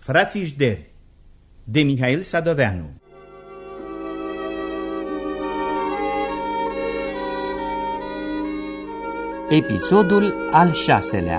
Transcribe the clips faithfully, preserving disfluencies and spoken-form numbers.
Frații Jderi de Mihail Sadoveanu. Episodul al șaselea.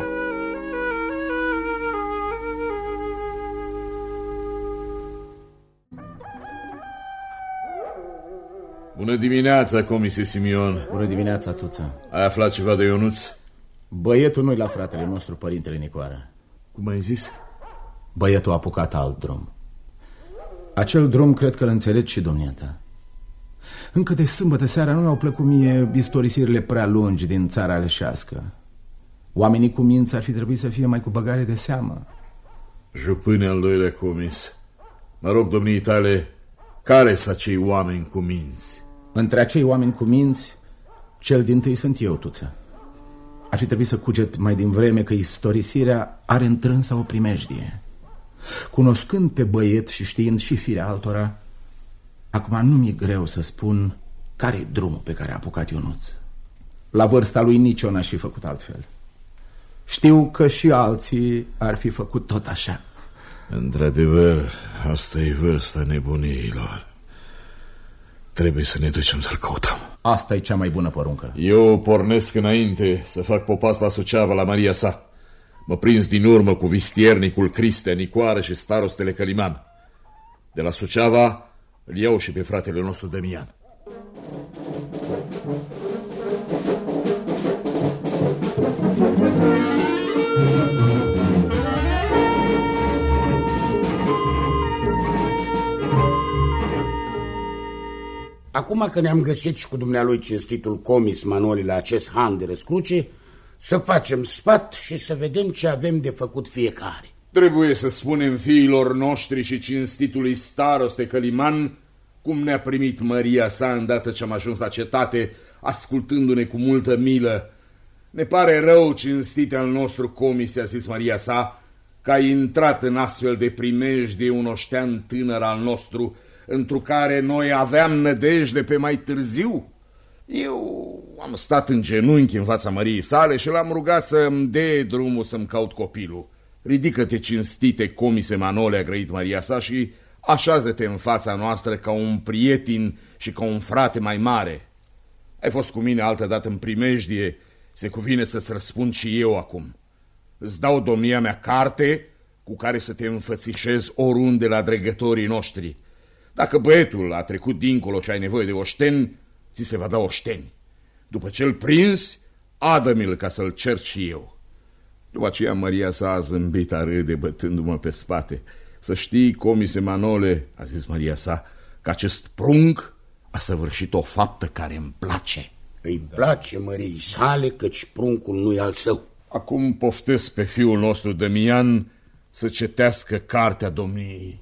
Bună dimineața, comise Simion. Bună dimineața, Tuță. Ai aflat ceva de Ionuț? Băietul nu-i la fratele nostru, părintele Nicoară. Cum ai zis? Băietul a apucat alt drum. Acel drum cred că îl înțelegi și dumneata. Încă de sâmbătă seara nu mi-au plăcut mie istorisirile prea lungi din țara aleșească. Oamenii cu minți ar fi trebuit să fie mai cu băgare de seamă. Jupâne al doilea comis, mă rog, domnii tale, care sunt acei oameni cu minți? Între acei oameni cu minți, cel dintâi sunt eu, Tuță. Ar fi trebuit să cuget mai din vreme că istorisirea are întrânsa o primejdie. Cunoscând pe băiet și știind și firea altora, acum nu mi-e greu să spun care-i drumul pe care a apucat Ionuț. La vârsta lui nici eu n-aș fi făcut altfel. Știu că și alții ar fi făcut tot așa. Într-adevăr, asta e vârsta nebuniilor. Trebuie să ne ducem să-l căutăm. Asta e cea mai bună poruncă. Eu pornesc înainte să fac popas la Suceava, la Maria sa. Mă prins din urmă cu vistiernicul Cristea, Nicoară și starostele Căliman. De la Suceava îl iau și pe fratele nostru Damian. Acum că ne-am găsit și cu dumnealui cinstitul comis Manoli la acest han de răscruce, să facem sfat și să vedem ce avem de făcut fiecare. Trebuie să spunem fiilor noștri și cinstitului staroste Căliman cum ne-a primit Maria sa îndată ce am ajuns la cetate, ascultându-ne cu multă milă. Ne pare rău, cinstite al nostru comis, a zis Maria sa, că ai intrat în astfel de primejdie un oștean tânăr al nostru, întru care noi aveam nădejde pe mai târziu. Eu am stat în genunchi în fața Măriei sale și l-am rugat să îmi dea drumul să-mi caut copilul. Ridică-te, cinstite comise Manole, a grăit Maria sa, și așează-te în fața noastră ca un prieten și ca un frate mai mare. Ai fost cu mine altădată în primejdie, se cuvine să-ți răspund și eu acum. Îți dau, domnia mea, carte cu care să te înfățișezi oriunde la dregătorii noștri. Dacă băietul a trecut dincolo și ai nevoie de oșteni, ți se va da oșteni. După ce-l prinzi, adă-mi-l ca să-l cerci și eu. După aceea Maria sa a zâmbit, a râde, bătându-mă pe spate. Să știi, comise Manole, a zis Maria sa, că acest prunc a săvârșit o faptă care îmi place. Îi place Măriei sale, căci pruncul nu e al său. Acum poftesc pe fiul nostru Damian să cetească cartea domniei.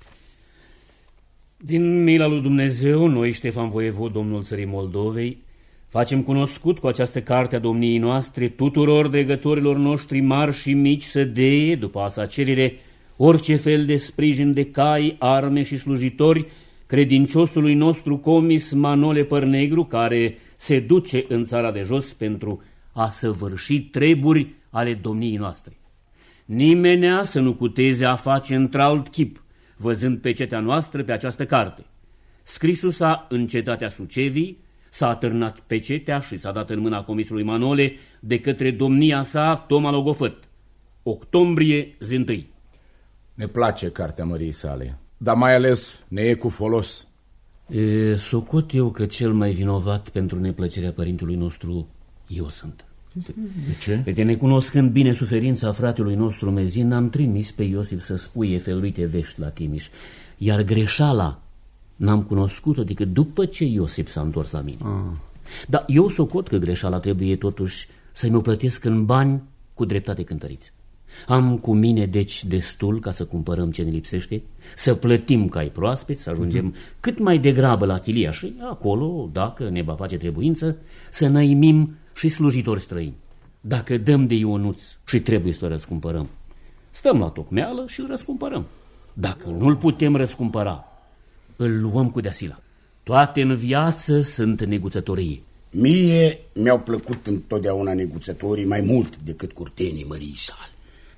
Din mila lui Dumnezeu, noi, Ștefan Voievod, domnul țării Moldovei, facem cunoscut cu această carte a domniei noastre tuturor dregătorilor noștri mari și mici să deie, după asa cerere, orice fel de sprijin de cai, arme și slujitori credinciosului nostru comis Manole Părnegru, care se duce în țara de jos pentru a săvârși treburi ale domniei noastre. Nimenea să nu cuteze a face într-alt chip, văzând pecetea noastră pe această carte. Scrisul s-a în cetatea Sucevii, s-a atârnat pecetea și s-a dat în mâna comisului Manole de către domnia sa Toma Logofăt. Octombrie zi întâi. Ne place cartea Măriei sale, dar mai ales ne e cu folos. E, socot eu că cel mai vinovat pentru neplăcerea părintelui nostru eu sunt. De ce? Pe necunoscând bine suferința fratelui nostru Mezin, am trimis pe Iosif să spuie feluite vești la Timiș, iar greșeala n-am cunoscut-o decât după ce Iosif s-a întors la mine. Ah. Dar eu socot că greșeala trebuie totuși să-mi o plătesc în bani cu dreptate cântăriți. Am cu mine deci destul ca să cumpărăm ce ne lipsește, să plătim cai proaspeți, să ajungem mm-hmm. cât mai degrabă la Chilia și acolo, dacă ne va face trebuință, să năimim și slujitori străini. Dacă dăm de Ionuț și trebuie să răscumpărăm, stăm la tocmeală și îl răscumpărăm. Dacă nu-l putem răscumpăra, îl luăm cu deasila. Toate în viață sunt neguțătorii. Mie mi-au plăcut întotdeauna neguțătorii mai mult decât curtenii Măriei sale.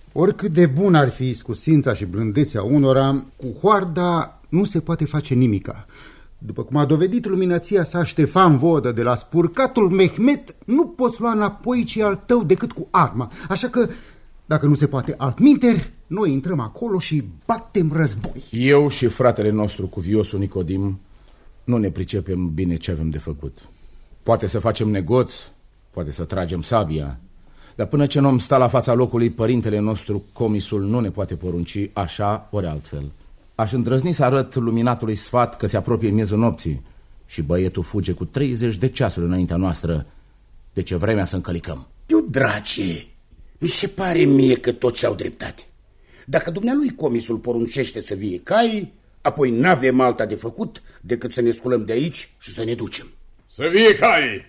Oricât de bun ar fi iscusința și blândețea unora, cu hoarda nu se poate face nimica. După cum a dovedit luminația sa Ștefan Vodă de la spurcatul Mehmet, nu poți lua înapoi ce al tău decât cu arma. Așa că, dacă nu se poate altminteri, noi intrăm acolo și batem război. Eu și fratele nostru cuviosul Nicodim nu ne pricepem bine ce avem de făcut. Poate să facem negoț, poate să tragem sabia, dar până ce nu am sta la fața locului, părintele nostru, comisul, nu ne poate porunci așa ori altfel. Aș îndrăzni să arăt luminatului sfat că se apropie miezul nopții și băietul fuge cu treizeci de ceasuri înaintea noastră. Deci e vremea să încălicăm. Eu, drace, mi se pare mie că toți au dreptate. Dacă dumnealui comisul poruncește să vie cai, apoi n-avem alta de făcut decât să ne sculăm de aici și să ne ducem. Să vie cai!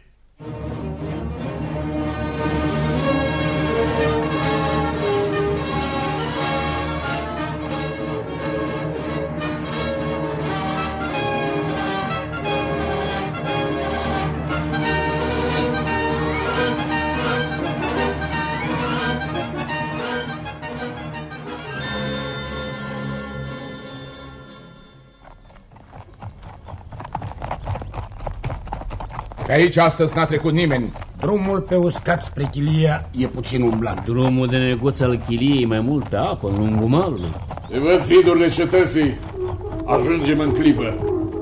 Pe aici astăzi n-a trecut nimeni. Drumul pe uscat spre Chilia e puțin umblat. Drumul de negoț al Chiliei mai mult pe apă, în lungul malului. Se văd zidurile cetății. Ajungem în clipă.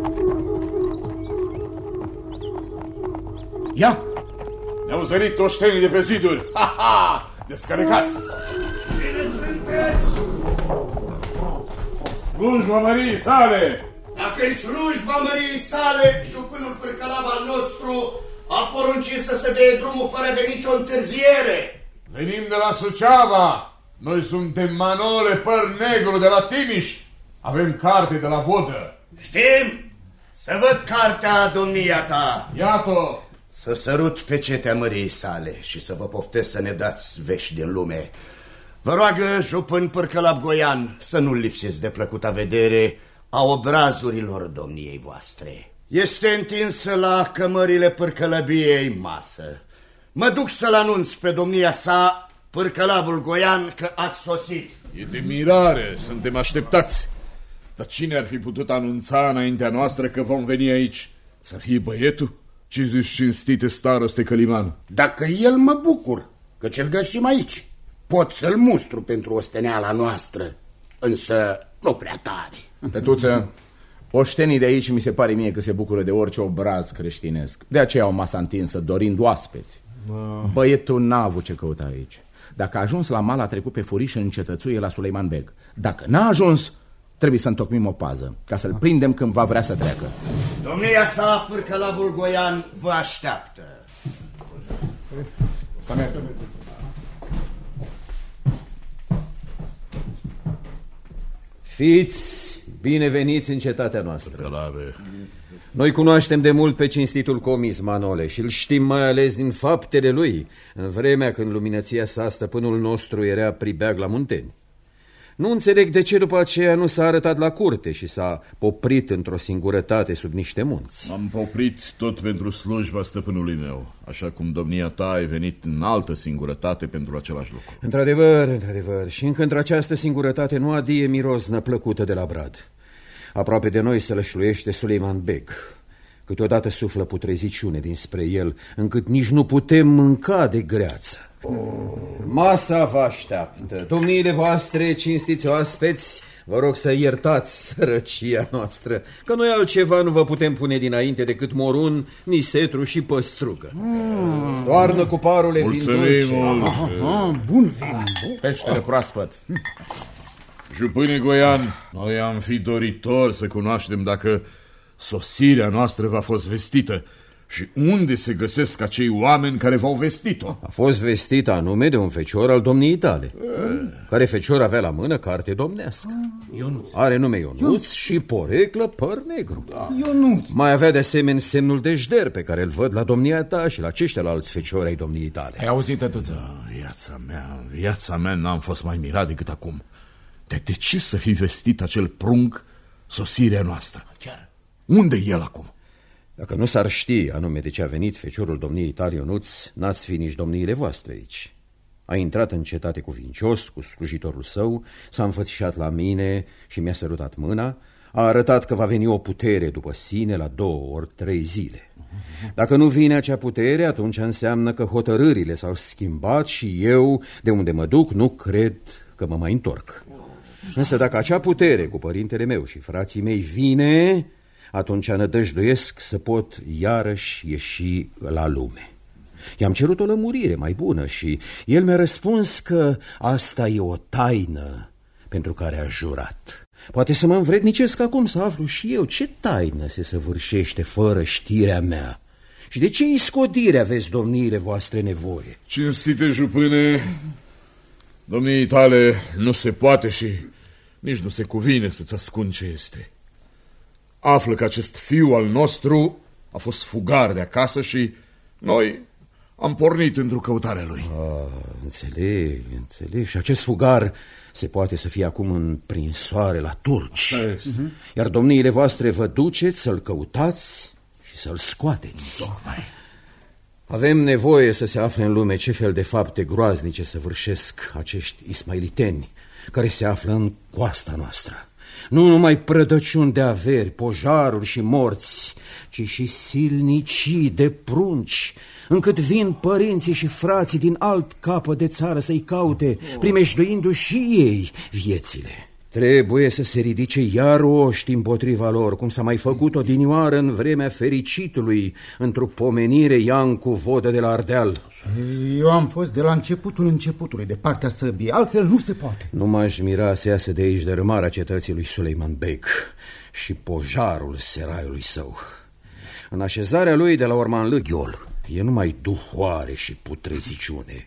Ia! Ne-au zărit oștenii de pe ziduri. Ha, ha! Descălecați! Cine sunteți? Slujba măriei sale! Dacă-i slujba măriei sale, jupânul pârcălav al nostru a poruncit să se dea drumul fără de nicio întârziere. Venim de la Suceava. Noi suntem Manole Păr Negru de la Timiș. Avem carte de la Vodă. Știm? Să văd cartea, domnia ta. Iată! Să sărut pe cetea măriei sale și să vă poftesc să ne dați vești din lume. Vă roagă, jupân pârcălav goian, să nu lipsiți de plăcuta vedere a obrazurilor domniei voastre. Este întinsă la cămările pârcălăbiei masă. Mă duc să-l anunț pe domnia sa, pârcălavul goian, că ați sosit. E de mirare, suntem așteptați. Dar cine ar fi putut anunța înaintea noastră că vom veni aici? Să fie băietul? Ce zici, cinstite staroste Căliman? Dacă el, mă bucur, că ce-l găsim aici. Pot să-l mustru pentru osteneala noastră, însă nu prea tare. Tătuță, oștenii de aici mi se pare mie că se bucură de orice obraz creștinesc. De aceea au masa întinsă, dorind oaspeți. Băietul n-a avut ce căuta aici. Dacă a ajuns la mal, a trecut pe furiș în cetățuie la Suleiman Beg. Dacă n-a ajuns, trebuie să întocmim o pază, ca să-l prindem când va vrea să treacă. Domnia sa, pârcălavul goian, vă așteaptă. Fiți bineveniți în cetatea noastră. Călare. Noi cunoaștem de mult pe cinstitul comis Manole și îl știm mai ales din faptele lui, în vremea când luminăția sa, stăpânul nostru, era pribeag la Munteni. Nu înțeleg de ce după aceea nu s-a arătat la curte și s-a poprit într-o singurătate sub niște munți. M-am poprit tot pentru slujba stăpânului meu, așa cum domnia ta ai venit în altă singurătate pentru același lucru. Într-adevăr, într-adevăr, și încă într-această singurătate nu adie miroznă plăcută de la brad. Aproape de noi se lășluiește Suleiman Beg. Câteodată suflă putreziciune dinspre el, încât nici nu putem mânca de greață. Oh. Masa vă așteaptă. Domniile voastre, cinstiți oaspeți, vă rog să iertați sărăcia noastră, că noi altceva nu vă putem pune dinainte decât morun, nisetru și păstrugă. Mm. Toarnă cu parule vin dulce. Bun vin. Peștele proaspăt. Jupâne goian, noi am fi doritori să cunoaștem dacă sosirea noastră v-a fost vestită și unde se găsesc acei oameni care v-au vestit-o. A fost vestită anume de un fecior al domniei tale, e. care fecior avea la mână carte domnească. Ionuț. Are nume Ionuț, Ionuț și poreclă Păr Negru. Da. Ionuț. Mai avea de asemenea semnul de jder pe care îl văd la domnia ta și la aceștia alți feciori ai domniei tale. Ai auzit, tătuță? Da, viața mea, viața mea n-am fost mai mirat decât acum. De, de ce să fi vestit acel prunc sosirea noastră? Chiar. Unde e el acum? Dacă nu s-ar ști anume de ce a venit feciorul domniei tale Ionuț, n-ați fi nici domniile voastre aici. A intrat în cetate cuvincios cu slujitorul său, s-a înfățișat la mine și mi-a sărutat mâna, a arătat că va veni o putere după sine la două ori trei zile. Dacă nu vine acea putere, atunci înseamnă că hotărârile s-au schimbat și eu, de unde mă duc, nu cred că mă mai întorc. Însă dacă acea putere cu părintele meu și frații mei vine, atunci nădăjduiesc să pot iarăși ieși la lume. I-am cerut o lămurire mai bună și el mi-a răspuns că asta e o taină pentru care a jurat. Poate să mă învrednicesc acum să aflu și eu ce taină se săvârșește fără știrea mea și de ce iscodire aveți domniile voastre nevoie. Cinstite jupâne, domniei tale nu se poate și nici nu se cuvine să-ți ascund ce este. Află că acest fiu al nostru a fost fugar de acasă și noi am pornit într-o căutare lui. Ah, înțeleg, înțeleg. Și acest fugar se poate să fie acum în prinsoare la turci. Uh-huh. Iar domniile voastre vă duceți să-l căutați și să-l scoateți. Tocmai. Avem nevoie să se afle în lume ce fel de fapte groaznice săvârșesc acești ismailiteni care se află în coasta noastră. Nu numai prădăciuni de averi, pojaruri și morți, ci și silnicii de prunci, încât vin părinții și frații din alt capăt de țară să-i caute, primejduindu-și și ei viețile. Trebuie să se ridice iar oști împotriva lor, cum s-a mai făcut odinioară în vremea fericitului, într-o pomenire Iancu Vodă de la Ardeal. Eu am fost de la începutul începutului, de partea săbii, altfel nu se poate. Nu m-aș mira să iasă de aici dărâmarea cetății lui Suleiman Beg și pojarul seraiului său. În așezarea lui de la Ormanlă Ghiol e numai duhoare și putreziciune.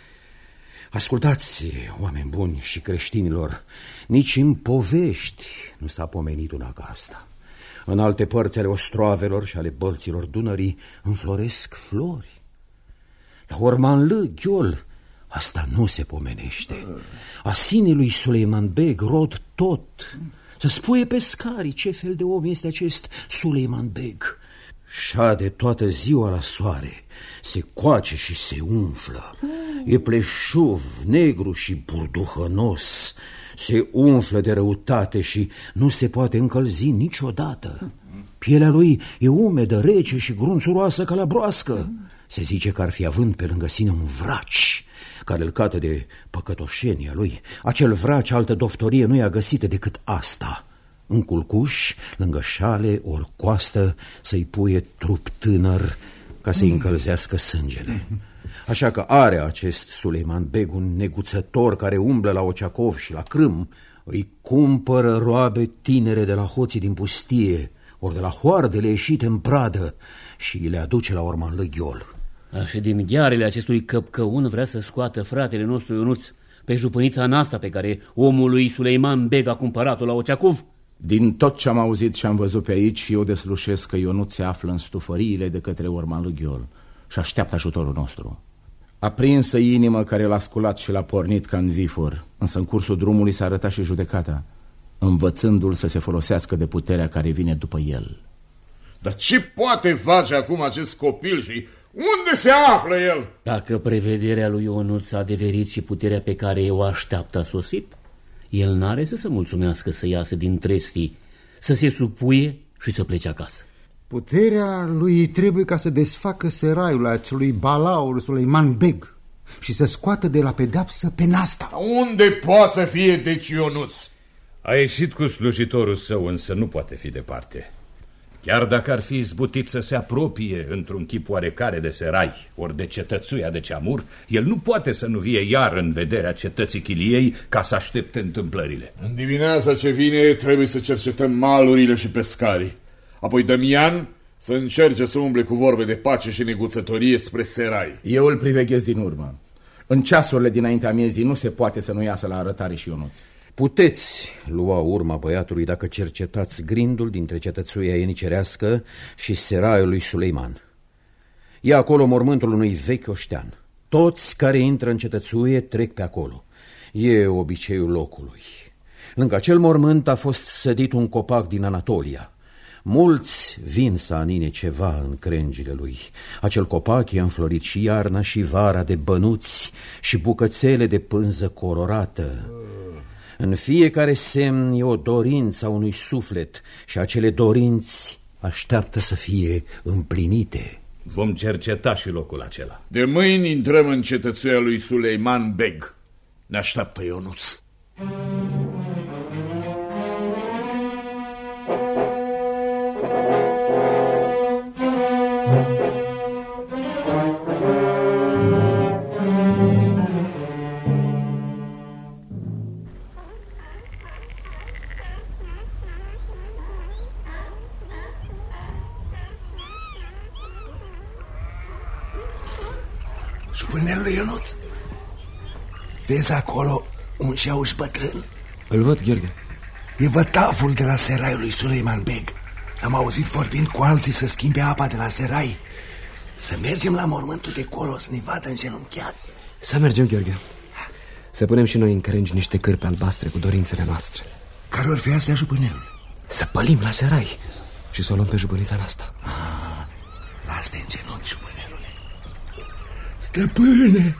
Ascultați, oameni buni și creștinilor, nici în povești nu s-a pomenit una ca asta. În alte părți ale ostroavelor și ale bălților Dunării înfloresc flori. La Ormanlă Ghiol asta nu se pomenește. Asinii lui Suleiman Beg rod tot. Să spuie pescarii ce fel de om este acest Suleiman Beg. Șade toată ziua la soare, se coace și se umflă. E pleșuv, negru și burduhănos. Se umflă de răutate și nu se poate încălzi niciodată. Pielea lui e umedă, rece și grunțuroasă ca la broască. Se zice că ar fi având pe lângă sine un vraci care îl cată de păcătoșenia lui. Acel vraci, altă doftorie nu i-a găsită decât asta: un culcuș, lângă șale ori coastă, să-i puie trup tânăr ca să-i încălzească sângele. Așa că are acest Suleiman Beg un neguțător care umblă la Oceacov și la Crâm, îi cumpără roabe tinere de la hoții din pustie ori de la hoardele ieșite în pradă și le aduce la Ormanlă Ghiol. Și din ghearele acestui căpcăun vrea să scoată fratele nostru Ionuț pe jupânița Nasta pe care omul lui Suleiman Beg a cumpărat-o la Oceacov? Din tot ce am auzit și am văzut pe aici, eu deslușesc că Ionuț se află în stufăriile de către Ormanlă Ghiol și așteaptă ajutorul nostru. Aprinsă inimă care l-a sculat și l-a pornit ca în vifor, însă în cursul drumului s-a arătat și judecata, învățându-l să se folosească de puterea care vine după el. Dar ce poate face acum acest copil și unde se află el? Dacă prevederea lui Ionuț a adeverit și puterea pe care o așteaptă a sosit, el n-are să se mulțumească să iasă din trestii, să se supuie și să plece acasă. Puterea lui trebuie ca să desfacă seraiul acelui balaur Suleiman Beg și să scoată de la pedeapsă pe Nasta. Unde poate să fie deci Ionuț? A ieșit cu slujitorul său, însă nu poate fi departe. Chiar dacă ar fi izbutit să se apropie într-un chip oarecare de serai ori de cetățuia de Ceamur, el nu poate să nu vie iar în vederea cetății Chiliei ca să aștepte întâmplările. În dimineața ce vine trebuie să cercetăm malurile și pescarii. Apoi Damian să încerce să umble cu vorbe de pace și neguțătorie spre serai. Eu îl priveghez din urmă. În ceasurile dinaintea miezii nu se poate să nu iasă la arătare și Ionuț. Puteți lua urma băiatului dacă cercetați grindul dintre cetățuia ienicerească și seraiul lui Suleiman. E acolo mormântul unui vechi oștean. Toți care intră în cetățuie trec pe acolo. E obiceiul locului. Lângă acel mormânt a fost sădit un copac din Anatolia. Mulți vin să anine ceva în crengile lui. Acel copac e înflorit și iarna și vara de bănuți și bucățele de pânză colorată. În fiecare semn e o dorință a unui suflet și acele dorinți așteaptă să fie împlinite. Vom cerceta și locul acela. De mâini intrăm în cetățuia lui Suleiman Beg. Ne așteaptă Ionuț. Jupânelul Ionuț, vezi acolo un șauș bătrân? Îl văd, Gheorghe. E vătavul de la seraiul lui Suleiman Beg. Am auzit vorbind cu alții să schimbe apa de la serai. Să mergem la mormântul de colo, să ne vadă îngenunchiați. Să mergem, Gheorghe. Să punem și noi în crengi niște cârpe albastre cu dorințele noastre. Care ori fi astea, jupânelul? Să pălim la serai și să o luăm pe jupânița asta. Ah, las-te în genunchi, jupânelule. Stăpâne!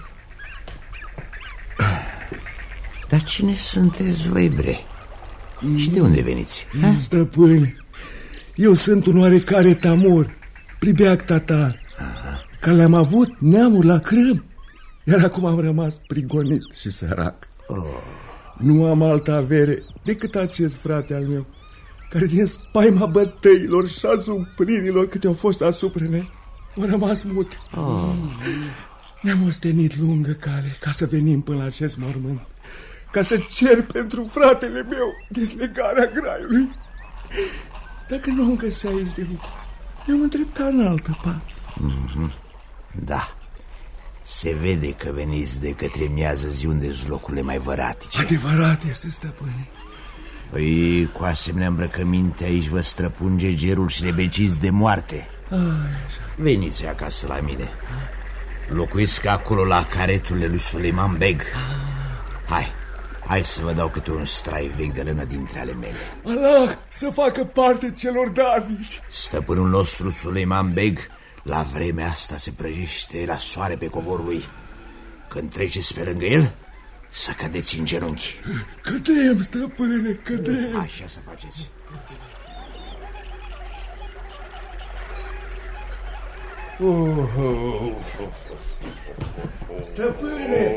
Dar cine sunteți voi, bre? Și de unde veniți? Ha? Stăpâne, eu sunt un oarecare tamur, pribeac tatar. Aha. Că le-am avut neamul la Crâm, iar acum am rămas prigonit și sărac. Oh. Nu am altă avere decât acest frate al meu, care din spaima bătăilor și a supririlor câte au fost asupra ne, au rămas mut. Oh. Ne-am ostenit lungă cale ca să venim până la acest mormânt, ca să cer pentru fratele meu deslegarea graiului. Dacă nu o găsi aici de lucru, ne-am îndreptat în altă parte. Mm-hmm. Da, se vede că veniți de către miază zi unde-s locurile mai văratice. Adevărat este, stăpâne. Păi, cu asemenea îmbrăcăminte aici vă străpunge gerul și ne beciți de moarte. Ai, veniți acasă la mine. Locuiesc acolo la careturile lui Suleiman Beg. Hai, hai să vă dau câte un strai vechi de lână dintre ale mele. Allah să facă parte celor darnici. Stăpânul nostru Suleiman Beg la vremea asta se prăjește la soare pe covorul lui. Când treceți pe lângă el, să cădeți în genunchi. Cădem, stăpâne, cădem. Așa să faceți. Oh, oh, oh. Stăpâne!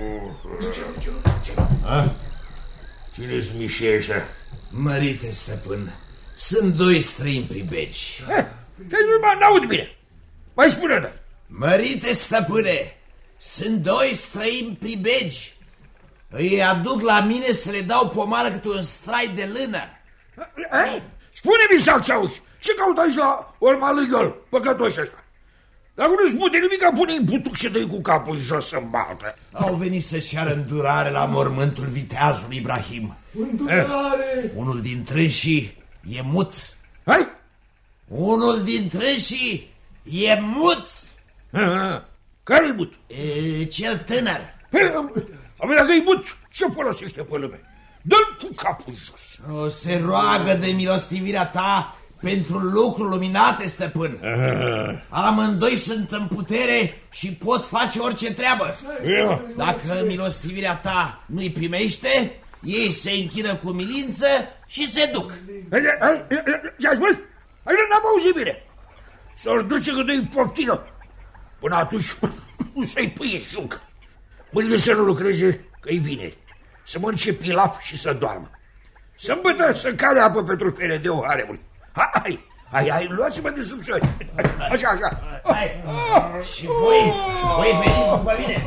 Cine-s mișe ăștia? Mărite, stăpân, sunt doi străini pribegi. Nu mă n-aud bine. Mai spune, dar. Mărite, stăpâne, sunt doi străini pribegi. Îi aduc la mine să le dau pomană câte un strai de lână. Spune-mi, Salțauș, ce caut aici la urma lui Gol, păcătoși ăștia? Dacă nu spune nimic, pune în putuc și dă-i cu capul jos în baltă. Au venit să-și ceară îndurare la mormântul viteazului Ibrahim. Îndurare! Eh, unul dintre înșii e mut. Hai? Unul dintre înșii e mut. Care-i mut? E, cel tânăr. Abia dacă e mut, ce folosește pe lume? Dă-l cu capul jos. O, se roagă de milostivirea ta pentru lucruri luminate, stăpân. Aha. Amândoi sunt în putere și pot face orice treabă. Dacă milostivirea ta nu-i primește, ei se închină cu milință și se duc. Ce-ai spus? N-am auzit bine. S-or duce că nu-i poftină. Până atunci nu să-i pâie șuncă. Mâine să nu lucreze, că-i vineri. Să mănânce pilaf și să doarmă. Sâmbătă să care apă pentru pere de o haremuri. Hai, hai, hai, luați-mă de sub șori. Așa, așa. Hai, și voi, și voi veniți după mine.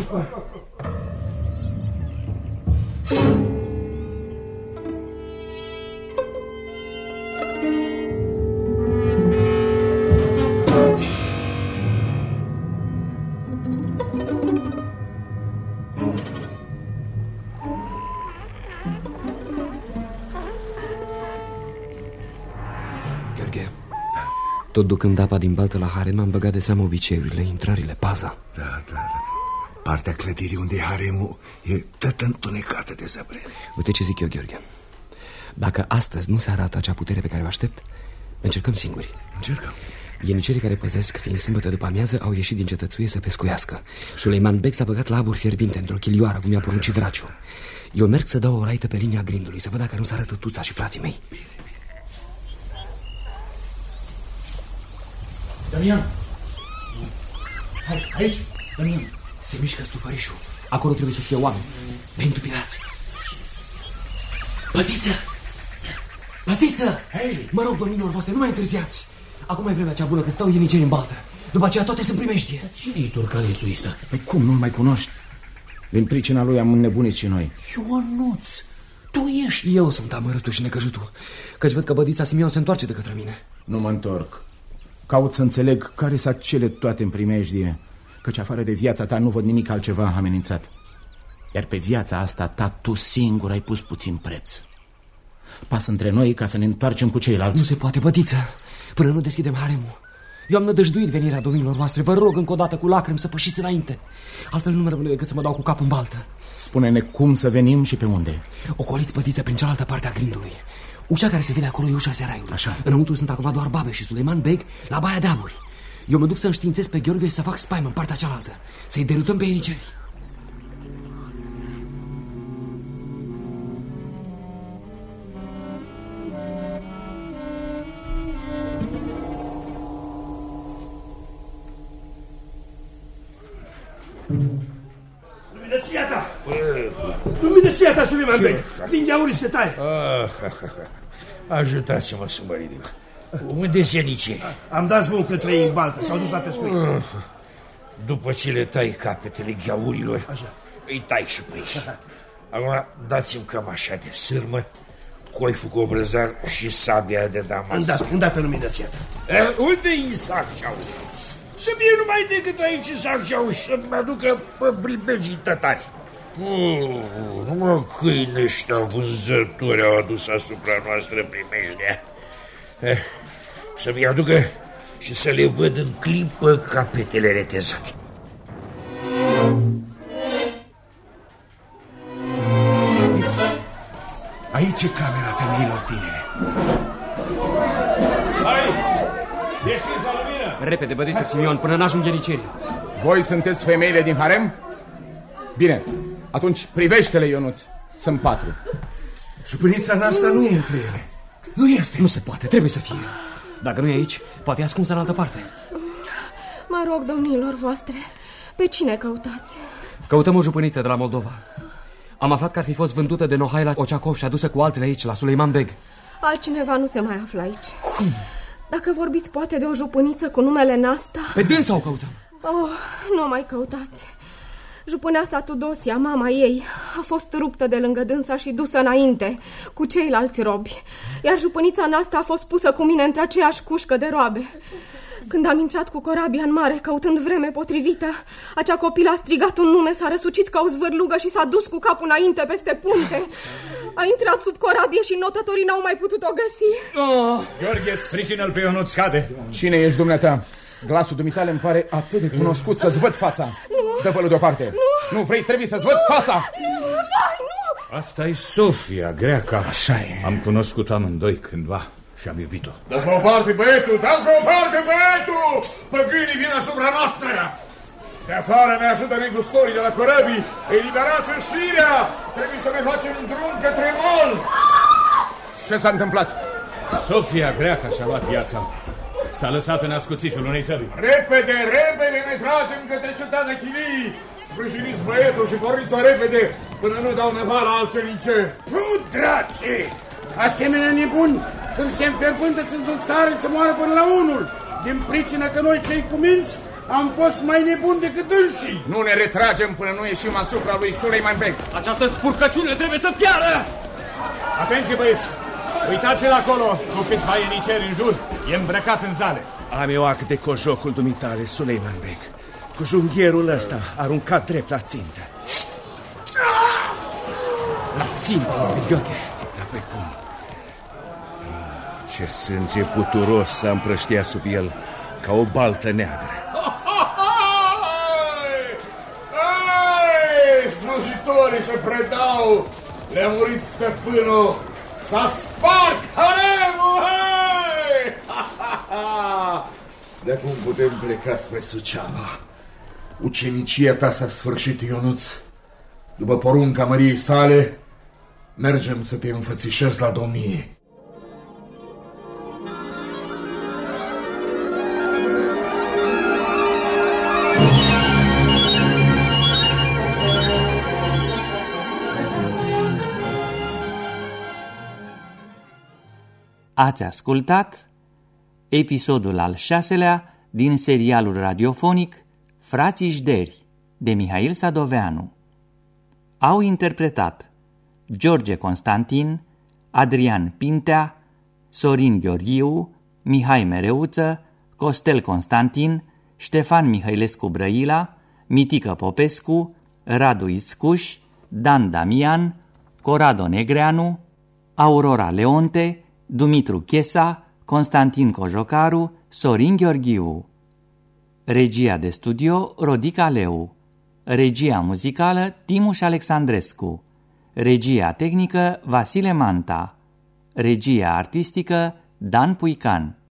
Tot ducând apa din baltă la harem, am băgat de seamă obiceiurile, intrările, paza. Da, da, da. Partea clădirii unde e haremul e tot întunecată de zăbrele. Uite ce zic eu, Gheorghe. Dacă astăzi nu se arată acea putere pe care o aștept, Încercăm singuri. Încercăm. Ienicerii care păzesc, fiind sâmbătă după amiază, au ieșit din cetățuie să pescuiască. Suleiman Beg s-a băgat la aburi fierbinte într-o chilioară, cum i-a poruncit Vraciu. Eu merg să dau o raită pe linia grindului, să văd dacă nu se arătă Tuța și frații mei. Bine, bine. Damian! Hai, aici, Damian! Se mișcă stufărișul. Acolo trebuie să fie oameni. Vin tupilați. Pătiță! Pătiță! Hei! Mă rog, domnilor voastre, nu mai întârziați. Acum e vremea cea bună, că stau ieniceri în baltă. După aceea toate sunt primejdie. Cine-i turcalețul ăsta? Păi cum, nu-l mai cunoști? Din pricina lui am înnebunit și noi. Ionuț, tu ești. Eu sunt amărâtul și necăjutul, căci văd că bădița Simion se întoarce de către mine. Nu mă întorc. Caut să înțeleg care s-a cele toate în primejdie, căci afară de viața ta nu văd nimic altceva amenințat. Iar pe viața asta ta tu singur ai pus puțin preț. Pas între noi ca să ne întoarcem cu ceilalți. Nu se poate, bădiță, până nu deschidem haremul. Eu am nădăjduit venirea domnilor voastre. Vă rog încă o dată cu lacrimi să pășiți înainte. Altfel nu mă rămâne decât să mă dau cu cap în baltă. Spune-ne cum să venim și pe unde. Ocoliți, bădiță, prin cealaltă parte a grindului. Ușa care se vede acolo e ușa seraiului. Așa. Înăuntru sunt acum doar Babe și Suleiman Beg la baia de aburi. Eu mă duc să înștiințez pe Gheorghe și să fac spaimă în partea cealaltă, să-i derutăm pe ieniceri. Luminăția ta! Luminăția ta, Suleiman Beg! Din gheaurii se taie! Ajutați-mă să mă ridic. Unde-s ieniceri? Am dat zvon că trei în baltă, s-au dus la pescuit. După ce le tai capetele gheaurilor, așa, îi tai și pe ei. Acum dați-mi cam așa de sârmă, coiful cu obrăzar și sabia de damas. Îndată, îndată, luminăția ta. Unde-i Sarceau? Să fie numai decât aici Sarceau și să-mi aducă pe bribegii tătari. Oh, numai câini ăștia vânzători au adus asupra noastră primejdea. Eh, să-mi aducă și să le văd în clipă capetele retezate. Aici e camera femeilor tinere. Hai! Ieșiți la lumină! Repede, bădiță Simion, până n-ajung ienicerii. Voi sunteți femeile din harem? Bine, atunci privește-le, Ionuț. Sunt patru. Jupânița noastră nu e între ele. Nu este. Nu se poate, trebuie să fie. Dacă nu e aici, poate e ascunsă în altă parte. Mă rog, domnilor voastre, pe cine căutați? Căutăm o jupâniță de la Moldova. Am aflat că ar fi fost vândută de Nohaila Oceacov și adusă cu altele aici, la Suleiman Beg. Altcineva nu se mai află aici. Cum? Dacă vorbiți poate de o jupâniță cu numele Nasta... Pe dânsa o căutăm. Oh, nu mai căutați. Jupâneasa Tudosia, mama ei, a fost ruptă de lângă dânsa și dusă înainte cu ceilalți robi. Iar jupânița Nasta a fost pusă cu mine între aceeași cușcă de roabe. Când am intrat cu corabia în mare, căutând vreme potrivită, acea copilă a strigat un nume, s-a răsucit ca o zvârlugă și s-a dus cu capul înainte peste punte. A intrat sub corabie și notătorii n-au mai putut o găsi. Oh. Gheorghe, sprijină-l pe Ionuț, scade. Cine ești, dumneata? Glasul dumitale îmi pare atât de cunoscut, să-ți văd fața. Nu. Dă-vă-l deoparte. Nu. Nu vrei, trebuie să-ți văd fața. Nu, vai, nu. Asta e Sofia, greaca. Așa e. Am cunoscut amândoi cândva și am iubit-o. Dați-mă o parte, băietul! Dați-mă o parte, băietul! Păgânii vin asupra noastră! De afară ne ajută negustorii de la corăbii! Eliberați înșirea! Trebuie să ne facem drum către mol! Ce s-a întâmplat? Sofia, greaca, și-a luat viața. S-a lăsat în ascuțișul unei săbi. Repede, repede ne tragem către cetatea Chilii! Sprijiniți băietul și porniți-o repede până nu dau nevala alții nice! Pu, drace! Asemenea nebuni, când se înferpântă sunt în țară să moară până la unul, din pricina că noi cei cuminți am fost mai nebuni decât înșii. Nu ne retragem până nu ieșim asupra lui Suleiman Beg. Această spurcăciune trebuie să piară! Atenție, băieți! Uitați-l acolo, cu câțiva ieniceri în jur, e îmbrăcat în zale. Am eu act de cojocul dumitale, Suleiman Beg. Cu junghierul ăsta aruncat drept la țintă. La țintă, izbit Gheorghe. Dar pe cum? Ce sânge puturos s-a împrăștiat sub el ca o baltă neagră. Hai! Slujitorii se predau! Le-a murit stăpânul! S-a spart haremul! Hai! De acum putem pleca spre Suceava. Ucenicia ta s-a sfârșit, Ionuț. După porunca măriei sale, mergem să te înfățișezi la domnie. Ați ascultat episodul al șaselea din serialul radiofonic Frații Jderi de Mihail Sadoveanu. Au interpretat George Constantin, Adrian Pintea, Sorin Gheorghiu, Mihai Mereuță, Costel Constantin, Ștefan Mihailescu Brăila, Mitică Popescu, Radu Iscuș, Dan Damian, Corado Negreanu, Aurora Leonte, Dumitru Chesa, Constantin Cojocaru, Sorin Gheorghiu. Regia de studio Rodica Leu. Regia muzicală Timuș Alexandrescu. Regia tehnică Vasile Manta. Regia artistică Dan Puican.